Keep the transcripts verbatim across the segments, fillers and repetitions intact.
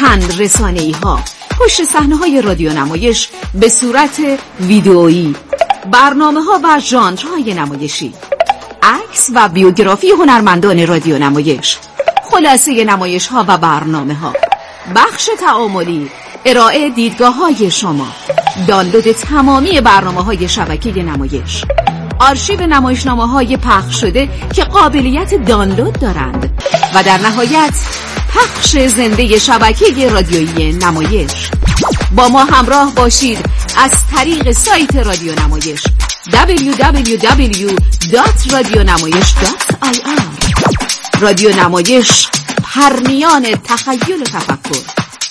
چند رسانه‌ای ها پشت صحنه های رادیو نمایش به صورت ویدئویی، برنامه ها و ژانرهای نمایشی، عکس و بیوگرافی هنرمندان رادیو نمایش، خلاصه نمایش ها و برنامه ها، بخش تعاملی، ارائه دیدگاه های شما، دانلود تمامی برنامه های شبکه نمایش، آرشیو نمایشنامه های پخش شده که قابلیت دانلود دارند و در نهایت پخش زنده شبکه رادیویی نمایش. با ما همراه باشید از طریق سایت رادیو نمایش دبلیو دبلیو دبلیو دات رادیو نمایش دات آی آر. رادیو نمایش، پرنیان تخیل و تفکر.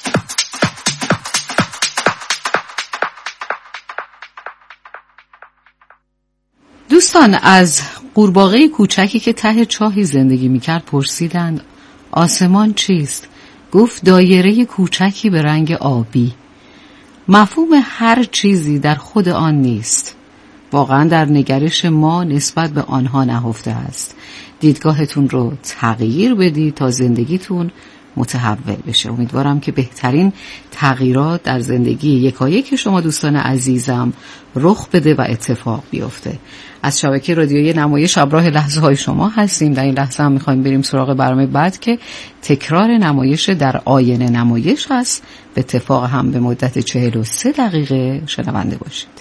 دوستان، از قورباغه کوچکی که ته چاهی زندگی میکرد پرسیدند آسمان چیست؟ گفت دایره کوچکی به رنگ آبی. مفهوم هر چیزی در خود آن نیست. واقعا در نگرش ما نسبت به آنها نهفته است. دیدگاهتون رو تغییر بدید تا زندگیتون متحول بشه. امیدوارم که بهترین تغییرات در زندگی یکایک شما دوستان عزیزم رخ بده و اتفاق بیفته. از شبکه رادیویی نمایش همراه لحظه های شما هستیم. در این لحظه هم میخوایم بریم سراغ برنامه بعد که تکرار نمایش در آینه نمایش هست. به اتفاق هم به مدت چهل و سه دقیقه شنونده باشید.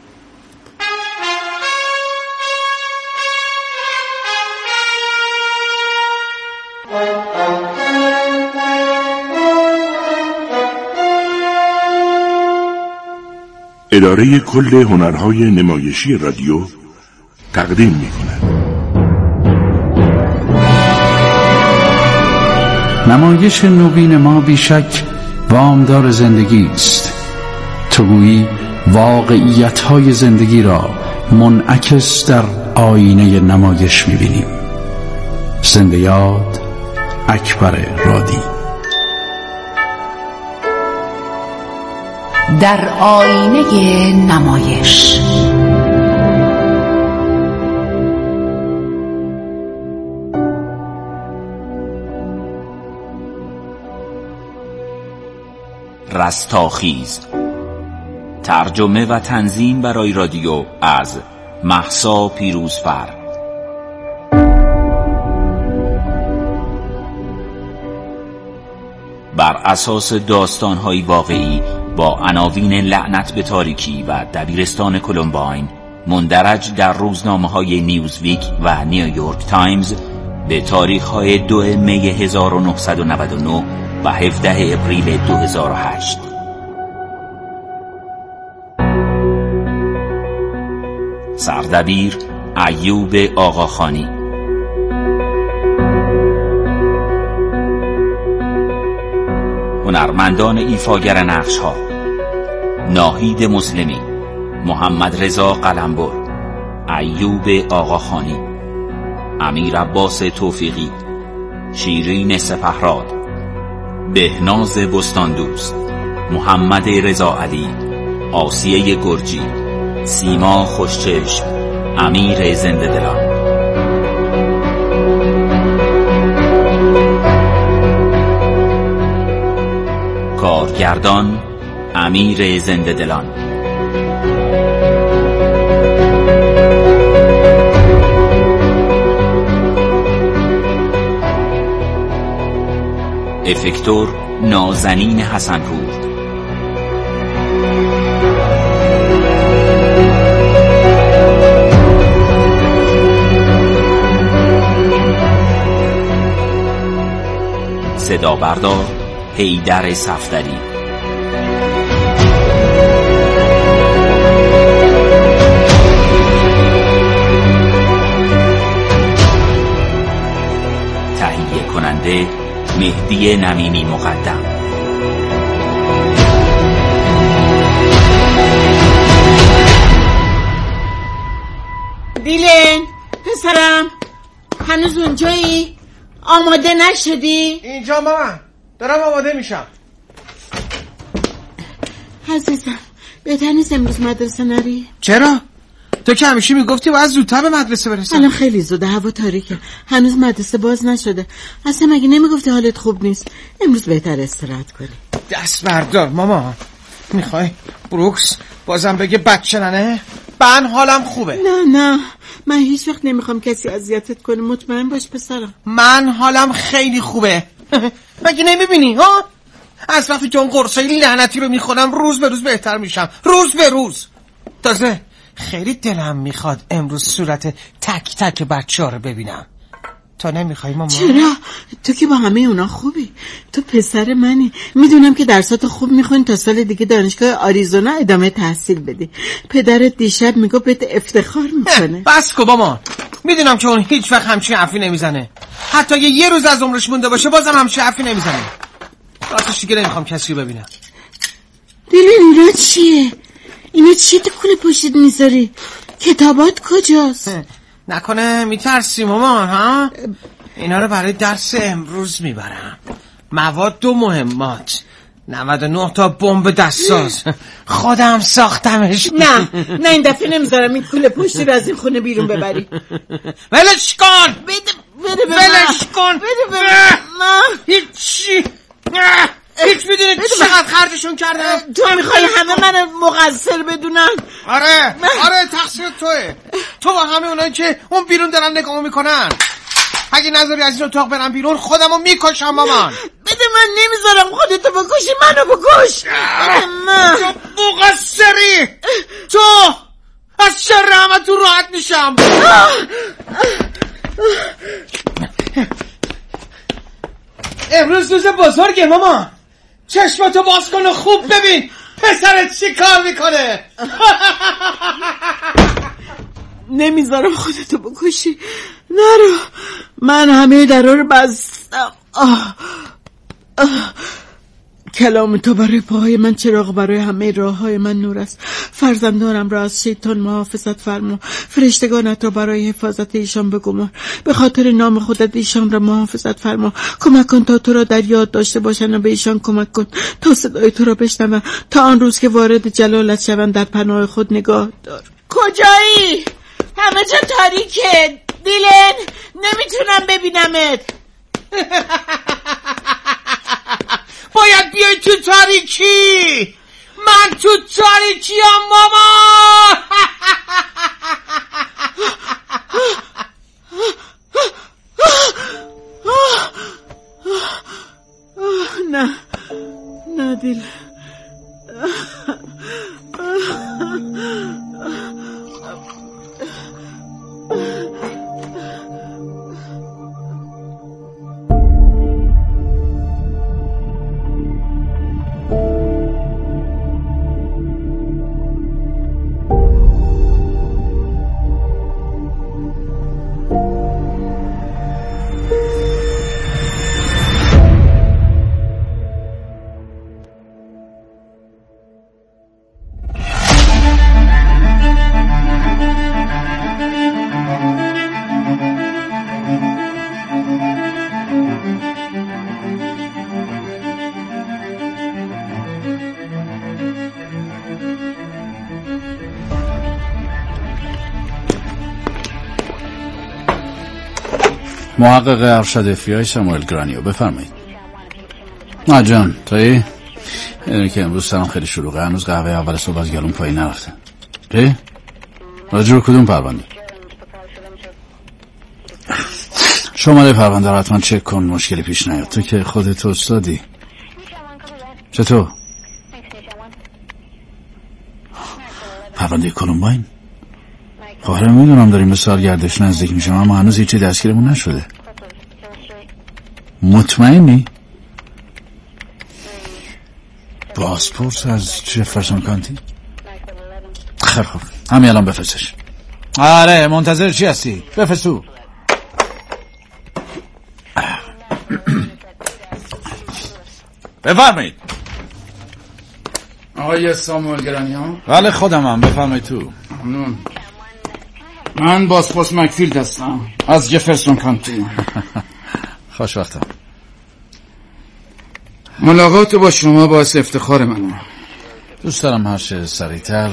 اداره کل هنرهای نمایشی رادیو تقدیم می‌کند. نمایش نوین ما بیشک وامدار زندگی است. تو گویی واقعیت‌های زندگی را منعکس در آینه نمایش می‌بینیم. زنده یاد اکبر رادی. در آینه نمایش. رستاخیز، ترجمه و تنظیم برای رادیو از مهسا پیروزفر. بر اساس داستان‌های واقعی با عناوین لعنت به تاریکی و دبیرستان کلمباین، مندرج در روزنامه‌های نیوزویک و نیویورک تایمز به تاریخ‌های دو می هزار و نهصد و نود و نه و هفدهم اپریل دو هزار و هشت. سردبیر ایوب آقاخانی. هنرمندان ایفاگر نقش‌ها: ناهید مسلمی، محمد رضا قلمبر، ایوب آقاخانی، امیر عباس توفیقی، شیرین سپهراد، بهناز بستاندوست، محمد رضا علی، آسیه گرجی، سیما خوشچشم، امیر زنده دلان. کارگردان امیر زنده دلان. افکتور نازنین حسنپور. صدا بردار حیدر صفدری. تهیه کننده مهدی نمینی مقدم. دیلن پسرم، هنوز اونجایی؟ آماده نشدی؟ اینجا مامان، دارم آماده میشم. عزیزم بهتر نیست امروز مدرسه نری؟ چرا؟ تو که همیشه میگفتی باید زودتر به مدرسه برسم. الان خیلی زوده، هوا تاریکه، هنوز مدرسه باز نشده. اصلا مگه نمیگفتی حالت خوب نیست؟ امروز بهتر استراحت کنی. دست بردار ماما. میخوای بروکس بازم بگه بچه ننه؟ من حالم خوبه. نه نه، من هیچ وقت نمیخوام کسی اذیتت کنه، مطمئن باش پسرم. من حالم خیلی خوبه. مگه نمیبینی ها؟ از وقتی که اون قرصای لعنتی رو میخورم روز به روز بهتر میشم، روز به روز. تازه خیلی دلم میخواد امروز صورت تک تک بچه ها رو ببینم. تو نمیخوای ماما؟ چرا؟ تو که با همه اونا خوبی، تو پسر منی. میدونم که درسات خوب میخونی تا سال دیگه دانشگاه آریزونا ادامه تحصیل بدی. پدرت دیشب میگو بهت افتخار میکنه. بس کن ماما، میدونم که اون هیچ وقت همچین حرفی نمیزنه. حتی اگه یه روز از عمرش مونده باشه بازم همچین حرفی نمیزنه. راستش دیگه نمیخوام کسی رو ببینم. دیلن اینا چیه؟ اینا چیه تو کوله پشتت میذاری؟ کتابات کجاست؟ نکنه میترسی مامان ها؟ اینا رو برای درس امروز میبرم. مواد و مهمات، نود و نه تا بمب دستساز. خودم ساختمش. نه نه، این دفعه نمیذارم این کوله پشتی رو از این خونه بیرون ببری. ولش کن. بده بده به ولش کن. بده به من. هیچی هیچ میدونی چقدر خرجشون کردم؟ تو میخوای همه من مقصر بدونن؟ آره آره تقصیر توه. تو و همه اونایی که اون بیرون دارن نگاه میکنن. اگه نذاری از این اتاق برم بیرون خودمو میکشم مامان. بده من، نمیذارم خودتو بکشی، منو بکش. من تو مقصری. تو از شر همه تو راحت میشم. امروز روز بزرگه ماما. چشماتو باز کن و خوب ببین پسرت چی کار میکنه. نمیذارم خودتو بکشی، نرو. من همه درا رو بستم. آه. آه. کلام تو برای پاهای من چراغ، برای همه راه های من نور است. فرزندانم را از شیطان محافظت فرما، فرشتگانت را برای حفاظت ایشان بگمار. به خاطر نام خودت ایشان را محافظت فرما. کمک کن تا تو را در یاد داشته باشند و به ایشان کمک کن تا صدای تو را بشنوند. تا آن روز که وارد جلالت شوند در پناه خود نگاه دار. کجایی؟ همه جا تاریکه دیلن، نمیتونم ببینمت. باید بیای تو تاریکی. من تو تاریکی هم ماما. نه نه دیل. محقق ارشد اف بی آی ساموئل گرانیو، بفرمایید. نه جان تویی؟ یعنی که امروز سرم خیلی شلوغه، هنوز قهوه اول صبح از گلوم پایین نرفته. چی؟ راجع به کدوم پرونده؟ شماره پرونده رو حتما چک کن، مشکلی پیش نیاد. تو که خودت استادی. چطور؟ پرونده کلمباین؟ خواهرم میدونم داریم به سالگردش نزدیک میشم، اما هنوز هیچی دستگیرمون نشده. مطمئنی؟ پاسپورت از جفرسون کانتی؟ خیلی خوب، همین الان بفرستش. آره منتظر چی هستی؟ بفرستو. بفرمایید. آقای ساموئل گرانیو؟ بله خودمم، بفرمایید تو. ممنون. من بازپرس مکفیلد هستم از جفرسون کانتی. خوشوقتم. ملاقات با شما باعث افتخار منه. دوست دارم هر چه سریعتر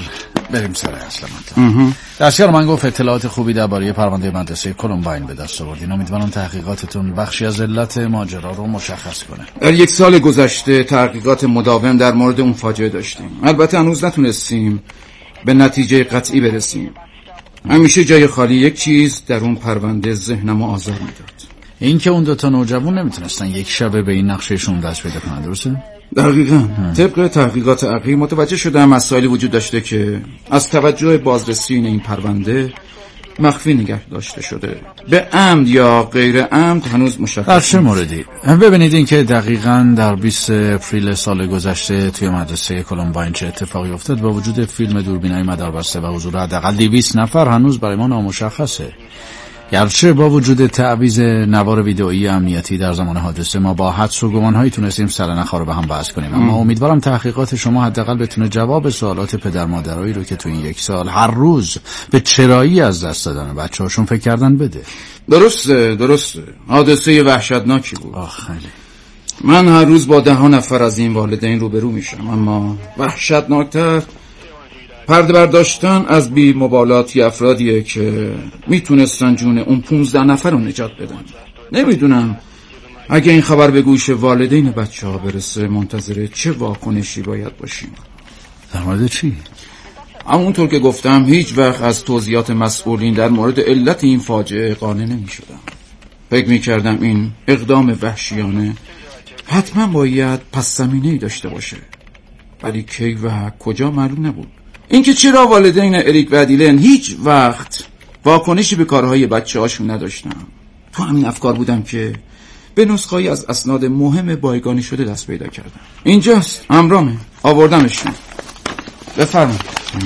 بریم سر اصل مطلب. دستیار من گفت اطلاعات خوبی درباره پرونده مدرسه کلمباین به دست آوردین. امیدوارم تحقیقاتتون بخشی از علت ماجرا رو مشخص کنه. در یک سال گذشته تحقیقات مداوم در مورد اون فاجعه داشتیم. البته هنوز نتونستیم به نتیجه قطعی برسیم. همیشه جای خالی یک چیز در اون پرونده ذهنمو آزار میداد. این که اون دوتا نوجوان نمیتونستن یک شبه به این نقشهشون دست پیدا کنن، درسته؟ دقیقاً. طبق تحقیقات عقلی متوجه شدم مسائلی وجود داشته که از توجه بازرسین این پرونده مخفی نگه داشته شده. به عمد یا غیر عمد هنوز مشخص در چه موردی؟ ببینید این که دقیقاً در بیست اپریل سال گذشته توی مدرسه کلمباین چه اتفاقی افتاد با وجود فیلم دوربینای مداربسته و حضور حداقل دویست نفر هنوز برای ما نامشخصه. گرچه با وجود تعویض نوار ویدئویی امنیتی در زمان حادثه ما با حدس و گمان‌هایی تونستیم سرنخ‌ها رو به هم بحث کنیم، اما امیدوارم تحقیقات شما حداقل بتونه جواب سوالات پدر مادرایی رو که تو این یک سال هر روز به چرایی از دست دادن بچه‌هاشون فکر کردن بده. درسته درسته حادثه وحشتناکی بود. آه خیلی. من هر روز با ده ها نفر از این والدین روبرو میشم، اما وحشتناکتر پرده برداشتن از بی مبالاتی افرادیه که میتونستن جون اون پونزده نفر رو نجات بدن. نمیدونم اگه این خبر به گوش والدین بچه ها برسه منتظر چه واکنشی باید باشیم. در مورد چی؟ همونطور که گفتم هیچ وقت از توضیحات مسئولین در مورد علت این فاجعه قانع نمی شدم. فکر می کردم این اقدام وحشیانه حتما باید پس زمینه‌ای داشته باشه، ولی کی و کجا معلوم نبود. اینکه چرا والدین اریک و دیلن هیچ وقت واکنشی به کارهای بچه هاشون نداشتن. تو همین افکار بودم که به نسخه‌ای از اسناد مهم بایگانی شده دست پیدا کردم. اینجاست، همراهمه، آوردمشون. بفرمایید.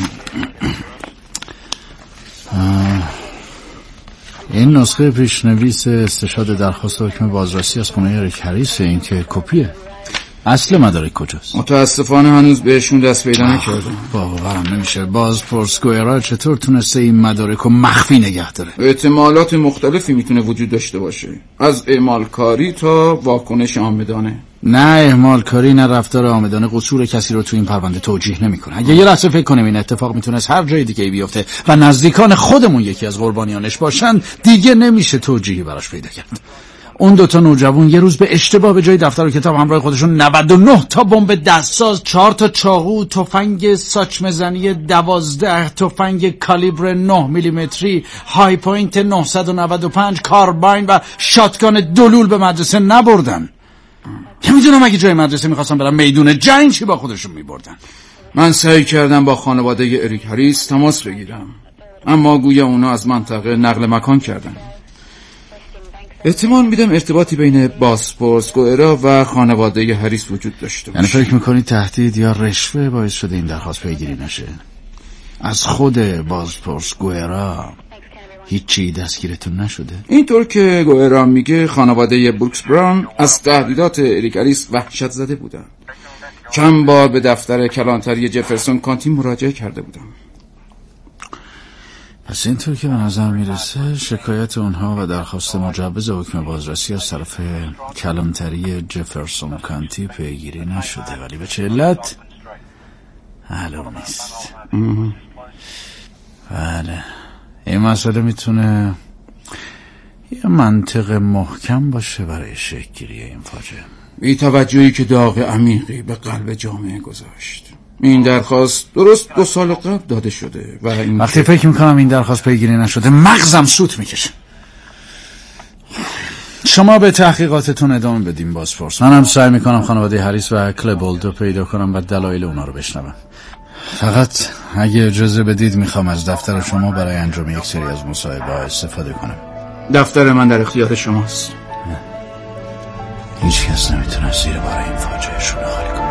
این نسخه پیشنویس استشهاد درخواست حکم بازرسی از خونه اریک هریس. این که کپیه. اصل مدارک کجاست؟ متاسفانه هنوز بهشون دست پیدا نکردم. باورم نمیشه. باز پرسکوئرا چطور تونسته این مدارک رو مخفی نگه داره؟ احتمالات مختلفی میتونه وجود داشته باشه، از اعمال کاری تا واکنش عامدانه. نه اعمال کاری نه رفتار عامدانه قصور کسی رو تو این پرونده توجیه نمیکنه. اگه یه لحظه فکر کنیم این اتفاق میتونست هر جای دیگه بیفته و نزدیکان خودمون یکی از قربانیانش باشن، دیگه نمیشه توجیهی براش پیدا کرد. اون دوتا نوجوان یه روز به اشتباه به جای دفتر و کتاب همراه خودشون نود و نه تا بمب دستساز، چهار تا چاقو، تفنگ ساچمه‌زنی دوازده، تفنگ کالیبر نه میلیمتری، های پوینت نهصد و نود و پنج، کارباین و شاتگان دلول به مدرسه نبردن. که میدونم اگه جای مدرسه میخواستن برن میدون جنگ چی با خودشون میبردن. من سعی کردم با خانواده اریک هریس تماس بگیرم، اما گویا اونا از منطقه نقل مکان کردن. احتمال میدم ارتباطی بین بازپرسکوئرا و خانواده هریس وجود داشته باشه. یعنی فکر میکنی تهدید یا رشوه باعث شده این درخواست پیگیری نشه؟ از خود بازپرسکوئرا هیچی دستگیرتون نشده؟ اینطور که گوئرا میگه خانواده بروکس براون از تهدیدات اریک هریس وحشت زده بودن. چند بار به دفتر کلانتری جفرسون کانتی مراجعه کرده بودم. پس اینطور که به نظر میرسه شکایت اونها و درخواست مجوز حکم بازرسی از طرف کلانتری جفرسون کانتی پیگیری نشده، ولی به چه علت معلوم نیست. بله این مسئله میتونه یه منطق محکم باشه برای شکل‌گیری این فاجعه. بی توجهی که داغ عمیقی به قلب جامعه گذاشت. این درخواست درست دو سال قبل داده شده و این وقتی فکر میکنم این درخواست پیگیری نشده مغزم سوت میکشه. شما به تحقیقاتتون ادامه بدیم بازپرس. منم سعی میکنم خانواده هریس و کلبولدو پیدا کنم و دلایل اونا رو بشنوم. فقط اگه اجازه بدید میخوام از دفتر شما برای انجام یک سری از مصاحبه ها استفاده کنم. دفتر من در اختیار شماست. هیچ کس نمیتونه زیر بار این فاجعه شونه خالی کنه.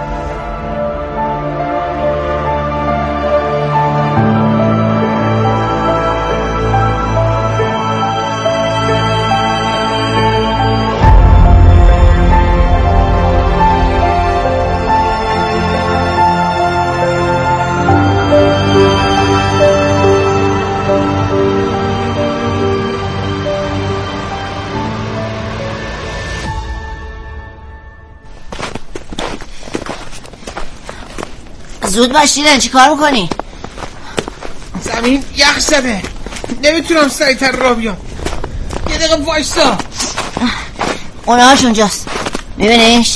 زود باش دیلن، چی کار میکنی؟ زمین یخ زده، نمیتونم سریعتر راه بیام. یه دقیقه وایستا. اونهاش اونجاست، میبینیش؟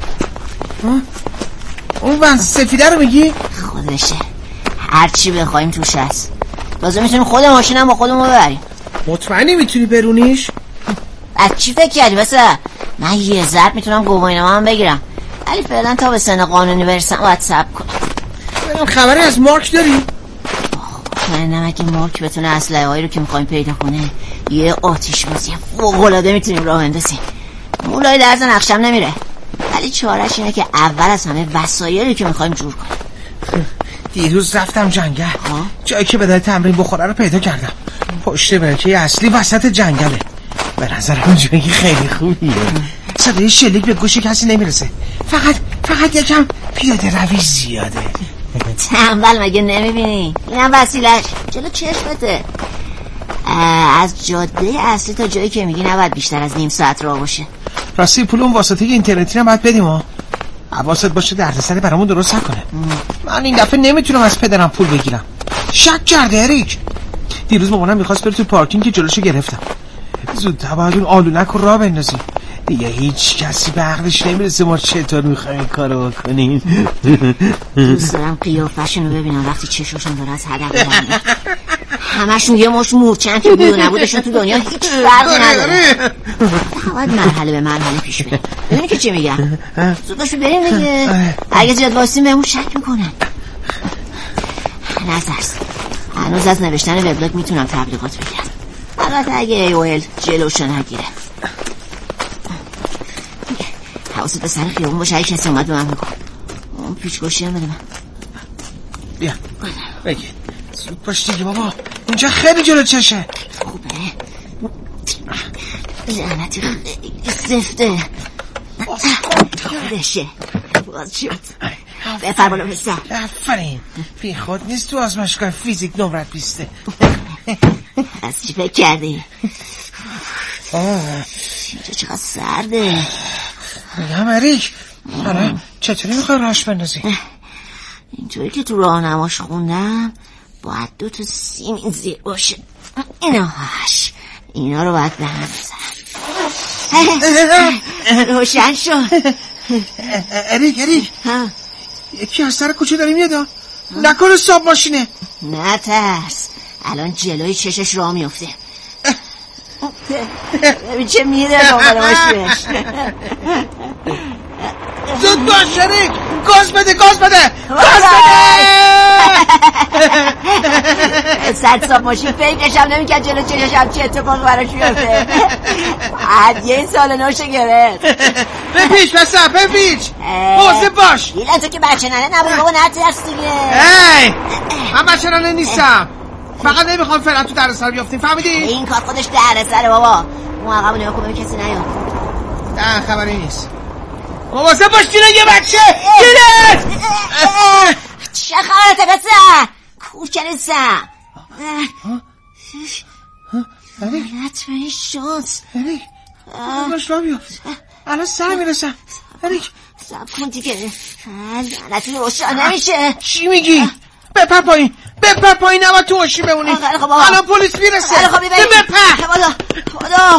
اون بند سفیده رو میگی؟ خودشه، هرچی بخوایم توش هست. تازه میتونیم خود ماشینم با خودمون ببریم. مطمئنی میتونی برونیش؟ از چی فکر کردی بسه؟ من یه ضرب میتونم گواهینامه هم بگیرم، ولی فعلا تا به سن قانونی برسم باید صبر کنم. ببینم خبری از مارک داری؟ مطمئنم اگه مارک بتونه اسلحه هایی رو که میخوایم پیدا کنه یه آتیش بازی فوق‌العاده میتونیم راه بندازیم. مولای درز نقشم نمیره، ولی چارش اینه که اول از همه وسایلی که میخوایم جور کنیم. دیروز رفتم جنگل، جایی که به دل تمرین بخوره رو پیدا کردم. پشت برکه اصلی وسط جنگله. به نظرم جایی خیلی خوبیه. صدای شلیک به گوش کسی نمیرسه، فقط فقط یکم پیاده روی زیاده. تنبل مگه نمیبینی؟ اینم وسیلش جلو چشمته. از جاده اصلی تا جایی که میگی نباید بیشتر از نیم ساعت راه باشه. راستی پول اون واسطه اینترنتی رو باید بدیم ها. حواست باشه دردسری برامون درست نکنه. من این دفعه نمیتونم از پدرم پول بگیرم. شک کرده اریک. دیروز مامانم میخواست بره تو پارکینگ که جلوشو گرفتم. زودتر باید اون آلونک رو راه بندازیم. دیگه هیچ کسی به عقلش نمیرسه ما چطور میخوایم این کارو بکنیم. دوست دارم قیافه‌شون رو ببینم وقتی چشاشون داره از هدف میره. همشون یه مش مورچن که بود و نبودشون تو دنیا هیچ فرقی نداره. باید مرحله به مرحله پیش بریم. ببینی که چی میگم. زودشو بریم دیگه. اگه زیاد واسیم بهمون شک میکنن. نظرس هنوز از نوشتن وبلاگ میتونم تبلیغات بگیرم، البته اگه ای او ال جلوشو نگیره. حواست به سر خیابون باشه، اگه کسی اومد به من بگو. اون پیچ‌گوشی هم بده من. بیا بگید زود باش دیگه بابا، اینجا خیلی جلو چشه. خوبه لعنتی خیلی زفته. خودشه باز شد. بفر بالا پسر. آفرین، بی خود نیست تو آزمایشگاه فیزیک نمرت بیسته. از چی فکر کردی؟ اینجا چقدر سرده. میگم اریک حالا چطوری میخوای راهش بندازی؟ اینطوری که تو راهنماش خوندم باید دو تا سیمین زیر باشه. ایناش اینا رو باید به هم بزنم. روشن شد. اریک اریک یکی از سر کوچه داری میاد، نکنه صاحب ماشینه. نه ترس، الان جلوی چشش راه میفته. ببین چه میره دنبال ماشینش. زود باش اریک، گاز بده گاز بده گاز بده. صد صاحب ماشین فکرش هم نمیکرد جلو چششم چه اتفاقی براش بیفته. هدیه سال نوش گرفت. بپیچ بسا بپیچ، موزه باش. ایلان تو که بچه ننه نبود بابا، نترس دیگه. ای من بچه ننه نیستم، فقط نمیخوام فعلا تو دردسر بیافتیم، فهمیدی؟ این کار خودش دردسره بابا. اون عقب نگاه کن ببین کسی نیاد. نه خبری نیست. مواظب باش دیره یه بچه. دیره چه خبرته بسه کوچه نیستم. لعنت به این شانس. اریک باش را بیافت، الان سر میرسم. اریک سب کن دیگه، لعنتی روشن نمیشه. چی میگی؟ بپر پایین بپر پایین، نباید تو هاشی بمونی. الان پلیس میرسه. بپر خدا خدا.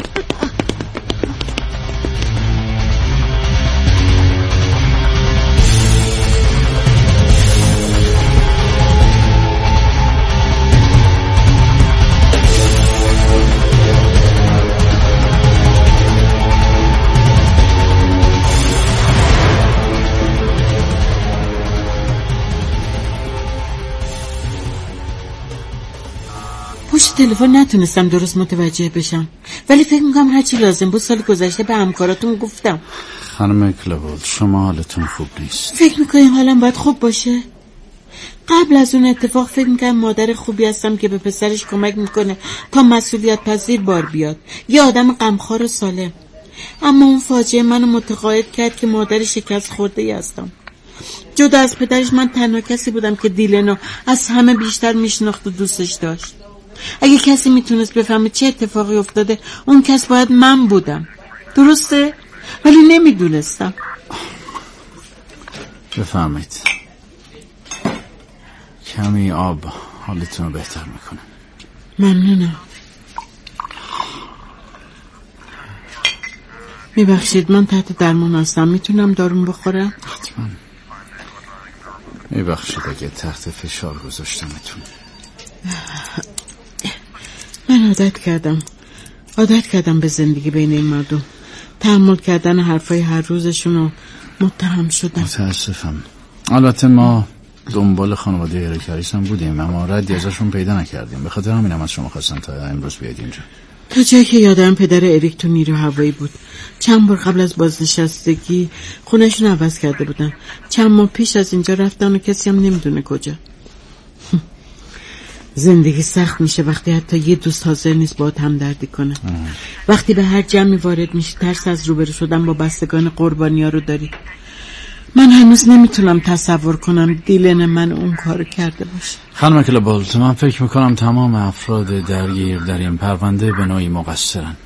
پشت تلفن نتونستم درست متوجه بشم، ولی فکر میکنم هرچی لازم بود سال گذشته به همکاراتون گفتم. خانم کلوول شما حالتون خوب نیست. فکر میکنیم حالم باید خوب باشه؟ قبل از اون اتفاق فکر میکنم مادر خوبی هستم که به پسرش کمک میکنه تا مسئولیت پذیر بار بیاد، یه آدم غمخوار و سالم. اما اون فاجعه منو متقاعد کرد که مادر شکست خورده ای هستم. جدا از پدرش من تنها کسی بودم که دیلنو از همه بیشتر میشناخت و دوستش داشت. اگه کسی میتونست بفهمه چه اتفاقی افتاده اون کس باید من بودم. درسته؟ ولی نمیدونستم. بفهمید کمی آب حالتون رو بهتر میکنه. ممنونم. میبخشید من تحت درمان هستم، میتونم دارون بخورم؟ حتما. میبخشید اگه تحت فشار گذاشتمتون. من عادت کردم عادت کردم به زندگی بین این مردم، تحمل کردن حرفای هر روزشون رو متهم شدم. متاسفم. البته ما دنبال خانواده اریک هریس هم بودیم اما ردی ازشون پیدا نکردیم، به خاطر همینم از شما خواستم تا امروز بیاید اینجا. تا جایی که یادم پدر اریک تو نیرو هوایی بود. چند بار قبل از بازنشستگی خونه‌شون عوض کرده بودن. چند ماه پیش از اینجا رفتن و کسی هم نمیدونه کجا. زندگی سخت میشه وقتی حتی یه دوست حاضر نیست باهات همدردی کنه. اه. وقتی به هر جمعی وارد میشی ترس از روبرو شدن با بستگان قربانی‌ها رو داری. من هنوز نمیتونم تصور کنم دیلن من اون کارو کرده باشه. خانم کلابولت، من فکر میکنم تمام افراد درگیر در این پرونده به نوعی مقصرن.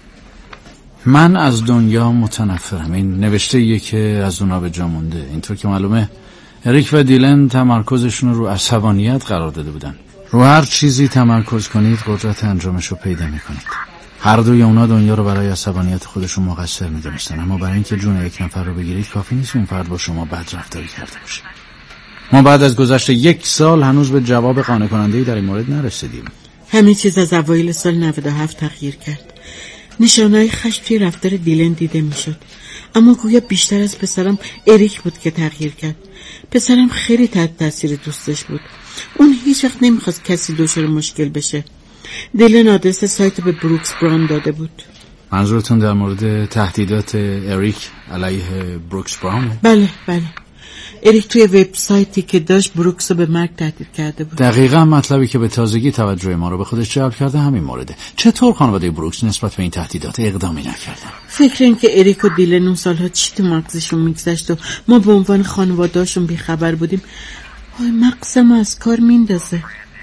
من از دنیا متنفرم. این نوشته ایه که از اونا به جا مونده. اینطور که معلومه اریک و دیلن تمرکزشون رو عصبانیت قرار داده بودن. رو هر چیزی تمرکز کنید قدرت انجامش رو پیدا میکنید. هر دوی اونا دنیا رو برای عصبانیت خودشون مقصر میدونستن، اما برای اینکه جون یک نفر رو بگیرید کافی نیست اون فرد با شما بد رفتاری کرده باشه. ما بعد از گذشت یک سال هنوز به جواب قانع کننده‌ای در این مورد نرسیدیم. همه چیز از اوایل سال نود و هفت تغییر کرد. نشانه‌های خشم توی رفتار دیلن دیده میشد، اما گویا بیشتر از پسرم اریک بود که تغییر کرد. پسرم خیلی تحت تاثیر دوستش بود. اون هیچ وقت نمیخواست کسی دچار مشکل بشه. دیلن آدرس سایت به بروکس براون داده بود. منظورتون در مورد تهدیدات اریک علیه بروکس براون؟ بله بله. اریک توی وبسایتی که داشت بروکس رو به مرگ تهدید کرده بود. دقیقاً مطلبی که به تازگی توجه ما رو به خودش جلب کرده همین مورده. چطور خانواده بروکس نسبت به این تهدیدات اقدامی نکردن؟ فکر این که اریک و دیلن اون سالها چی تو مغزشون میگذشت و ما به عنوان خانواده‌اشون بیخبر بودیم، وای مغزم از کار میندازه.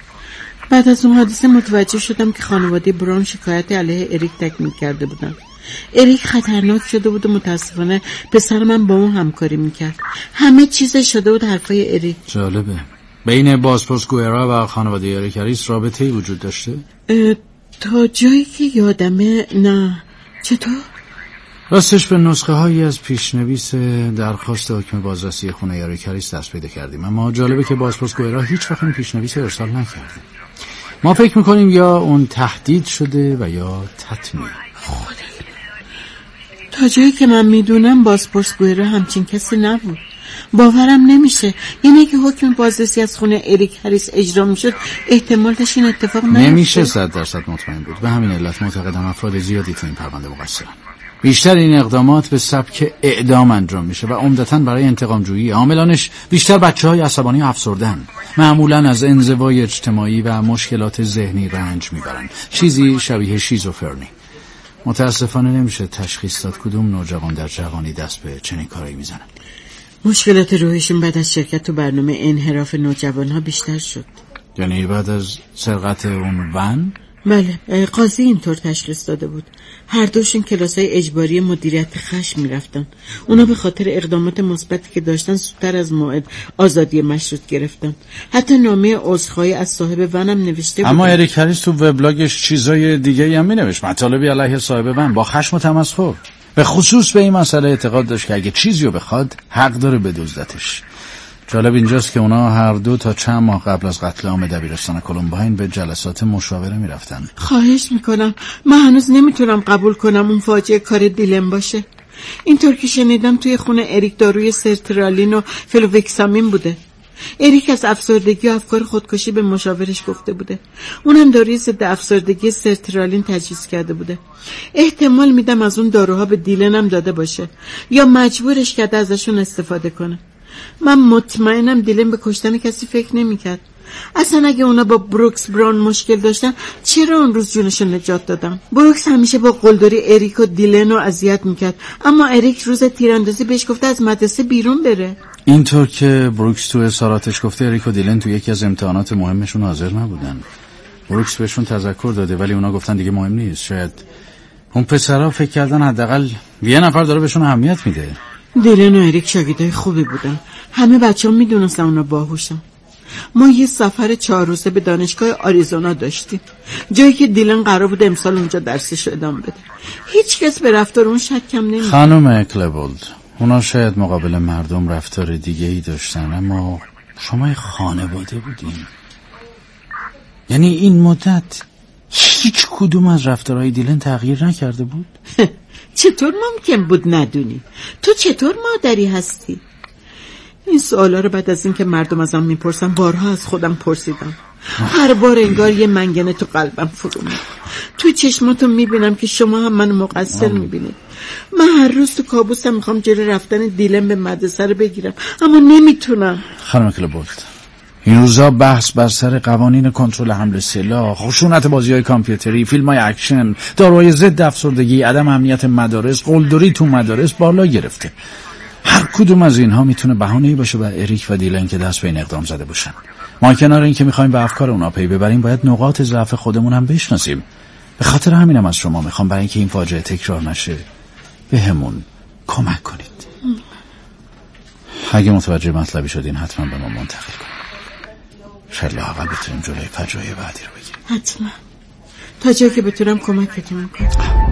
بعد از اون حادثه متوجه شدم که خانواده براون شکایت علیه اریک تکمیل کرده بودن. اریک خطرناک شده بود و متاسفانه پسر من با اون همکاری میکرد. همه چیز شده بود حرفای اریک. جالبه. بین بازپرس گوئرا و خانواده اریک هریس رابطه‌ای وجود داشته؟ تا جایی که یادمه نه. چطور؟ راستش به نسخه هایی از پیشنویس درخواست حکم بازرسی خونه اریک هریس دست پیدا کردیم، اما جالبه که بازپرس گوئرا هیچ وقت این پیشنویس ارسال نکرده. ما فکر میکنیم یا اون تهدید شده و یا تطمیع. خدای تا جایی که من میدونم بازپرس گوئرا همچین کسی نبود. باورم نمیشه. یعنی که حکم بازرسی از خونه اریک هریس اجرا میشد احتمال داشت این اتفاق نیفته. نمیشه صد درصد مطمئن بود. به همین علت معتقدم افراد زیادی تو این پرونده مقصرن. بیشتر این اقدامات به سبک اعدام انجام میشه و عمدتاً برای انتقام جویی. عاملانش بیشتر بچه‌های عصبانی و افسردن، معمولاً از انزوای اجتماعی و مشکلات ذهنی رنج میبرن، چیزی شبیه شیزوفرنی. متاسفانه نمیشه تشخیص داد کدوم نوجوان در جوانی دست به چنین کاری میزنه. مشکلات روحیشون بعد از شرکت تو برنامه انحراف نوجوانها بیشتر شد. یعنی بعد از سرقت اون ون؟ بله، قاضی اینطور تشخیص داده بود. هر دوشون کلاسای اجباری مدیریت خشم میرفتن. اونا به خاطر اقدامات مثبتی که داشتن زودتر از موعد آزادی مشروط گرفتن. حتی نامه عذرخواهی از صاحب ونم نوشته بود. اما اریک هریس تو وبلاگش چیزای دیگه هم مینوشت، مطالبی علیه صاحب ون با خشم و تمسخر. به خصوص به این مسئله اعتقاد داشت که اگه چیزی رو بخواد حق داره بدزدتش. جالب اینجاست که اونا هر دو تا چند ماه قبل از قتل عام دبیرستان کلمباین به جلسات مشاوره میرفتن. خواهش میکنم، من هنوز نمیتونم قبول کنم اون فاجعه کار دیلن باشه. اینطور که شنیدم توی خونه اریک داروی سرترالین و فلووکسامین بوده. اریک از افسردگی و افکار خودکشی به مشاورش گفته بوده. اونم داروی ضد افسردگی سرترالین تجویز کرده بوده. احتمال میدم از اون داروها به دیلن هم داده باشه یا مجبورش کرده ازشون استفاده کنه. من مطمئنم دیلن به کشتن کسی فکر نمی‌کرد. اصلا اگه اونا با بروکس براون مشکل داشتن چرا اون روز جونشون نجات دادن؟ بروکس همیشه با قلدری اریک و دیلن رو اذیت میکرد، اما اریک روز تیراندازی بهش گفته از مدرسه بیرون بره. اینطور که بروکس تو اظهاراتش گفته اریک و دیلن تو یکی از امتحانات مهمشون حاضر نبودن. بروکس بهشون تذکر داده ولی اونا گفتن دیگه مهم نیست. شاید اون پسرا فکر کردن حداقل یه نفر داره بهشون اهمیت میده. دیلن و اریک شاگردای خوبی بودن. همه بچه‌ها میدونستن اونا باهوشن. ما یه سفر چهار روزه به دانشگاه آریزونا داشتیم، جایی که دیلن قرار بود امسال اونجا درسش ادامه بده. هیچ کس به رفتار اون شک کم نمی‌کنه. خانم اکلبولد، اونا شاید مقابل مردم رفتار دیگه ای داشتن، اما شما خانواده بودین. یعنی این مدت هیچ کدوم از رفتارهای دیلن تغییر نکرده بود؟ چطور ممکن بود ندونی؟ تو چطور مادری هستی؟ این سوالا رو بعد از این که مردم ازم میپرسن بارها از خودم پرسیدم. هر بار انگار یه منگنه تو قلبم فرو میاد. تو چشماتون میبینم که شما هم منو مقصر میبینید. من هر روز تو کابوسم میخوام جلوی رفتن دیلن به مدرسه رو بگیرم، اما نمیتونم. خانم اکلبولد، این روزا بحث بر سر قوانین کنترل حمل سلاح، خشونت بازی‌های کامپیوتری، فیلم‌های اکشن، داروهای ضد افسردگی، عدم امنیت مدارس، قلدری تو مدارس بالا گرفته. هر کدوم از اینها میتونه بهانه‌ای باشه برای اریک و دیلن که دست به این اقدام زده باشن. ما کنار این که میخوایم به افکار اونا پی ببریم، باید نقاط ضعف خودمون هم بشناسیم. به خاطر همینم از شما میخوام برای اینکه این فاجعه تکرار نشه بهمون کمک کنید. اگه متوجه مطلبی شدین حتما به ما منتقل کنید. شاید اول بتونیم جلوی فجایع بعدی رو بگیریم. حتما، تا جایی که بتونم کمکتون کنم.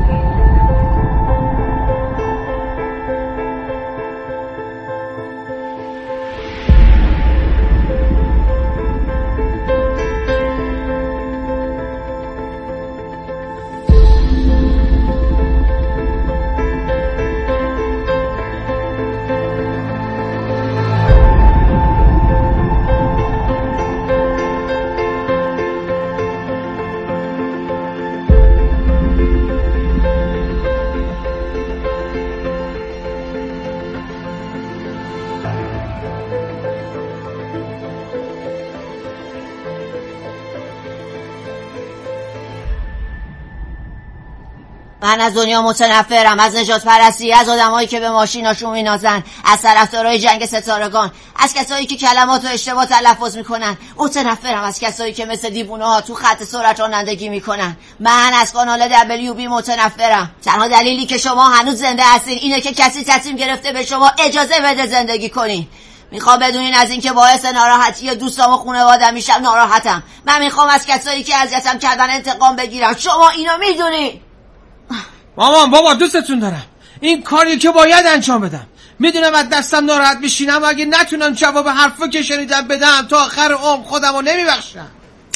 من از دنیا متنفرم، از نجات پرستی، از آدمایی که به ماشیناشون مینازن، از طرفدارای جنگ ستارگان، از کسایی که کلماتو اشتباه تلفظ میکنن. متنفرم از کسایی که مثل دیوونه‌ها تو خط سرعت رانندگی میکنن. من از کانال دبلیو بی متنفرم. تنها دلیلی که شما هنوز زنده هستین اینه که کسی تصمیم گرفته به شما اجازه بده زندگی کنین. میخوام بدونین از این که باعث ناراحتی دوستام و خانواده‌ام میشم ناراحتم. من میخوام از کسایی که اذیتم کردن انتقام بگیرم. شما اینو میدونین. مامان بابا دوستتون دارم، این کاریه که باید انجام بدم. میدونم از دستم ناراحت میشینم و اگه نتونم جواب حرفا که شنیدم بدم تا آخر عمر خودمو نمیبخشم.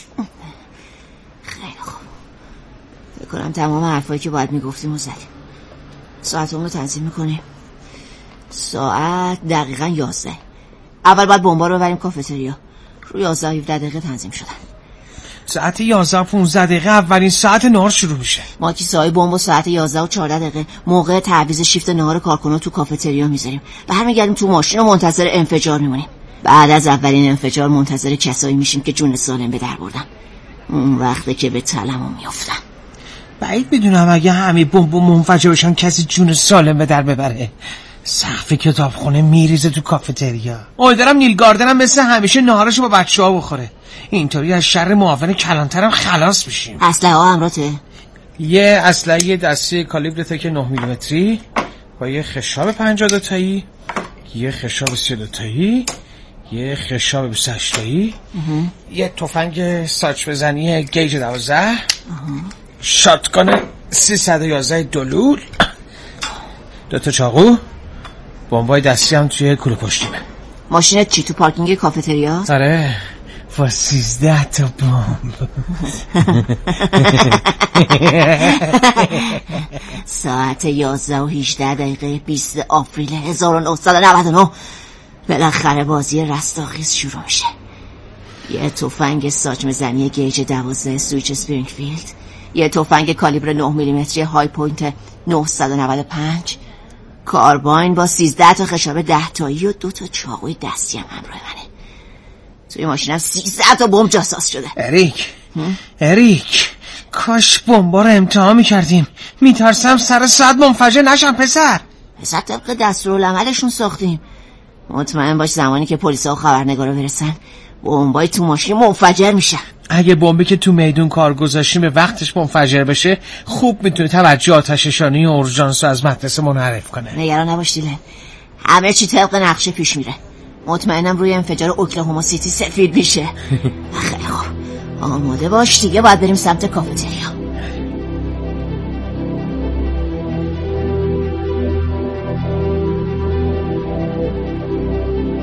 خیلی خوب، فکر کنم تمام حرفایی که باید میگفتیم و زدیم. ساعتمون رو تنظیم میکنیم. ساعت دقیقا یازده. اول باید بمبا رو ببریم کافتریا. رو یازده و هفده دقیقه تنظیم شدن. ساعت یازده و پونزده دقیقه اولین ساعت نهار شروع میشه. ما کیسه های بمب ساعت یازده و چهارده دقیقه موقع تعویض شیفت نهار کارکنان تو کافتریا میذاریم. برمیگردیم تو ماشین و منتظر انفجار میمونیم. بعد از اولین انفجار منتظر کسایی میشیم که جون سالم به در بردن. اون وقته که به تلمون میافتن. بعید میدونم اگه همه بمب منفجر بشن کسی جون سالم به در ببره. سقف کتابخونه میریزه تو کافتریا. امیدوارم نیل گاردنم مثل همیشه نهارشو با بچه‌ها بخوره. اینطوری از شر معاون کلانترم خلاص میشیم. اسلحه ها همراته؟ یه اسلحه دستی کالیبر تک نه میلیمتری با یه خشاب پنجاه دو تایی، یه خشاب سی دو تایی، یه خشاب بیست و هشت تایی، یه تفنگ ساچ بزنی گیج دوازده، شاتگان سیصد و یازده دلول، دو تا چاقو، بمبای دستی هم توی کوله پشتیمه. ماشینت چی تو پارکینگ کافتریا؟ آره، با سیزده تا بمب. ساعت یازده و هجده دقیقه بیست آوریل هزار و نهصد و نود و نه بالاخره بازی رستاخیز شروع میشه. یه تفنگ ساچمه زنی گیج دوازده سویچ اسپرینگفیلد، یه تفنگ کالیبر نه میلیمتری های پوینت نهصد و نود و پنج، کارباین با سیزده تا خشاب ده تایی و دو تا چاقوی دستی هم همراه منه. توی ماشینم سیزده تا بمب جاساز شده. اریک اریک کاش بمبا رو امتحان میکردیم. میترسم سر ساعت منفجر نشم پسر. پسر طبق دستورالعملشون ساختیم. مطمئن باش زمانی که پلیسا و خبرنگارا برسن بمبای تو ماشین منفجر میشن. اگه بمبی که تو میدون کار گذاشتیم به وقتش منفجر بشه خوب میتونه توجه آتش‌نشانی و اورژانس رو از مدرسه منحرف کنه. نگران نباش دیلن، همه چی طبق نقشه پیش میره. مطمئنم روی انفجار اوکلاهوما سیتی سفید میشه. خیلی خوب، آماده باش دیگه، باید بریم سمت کافتریا.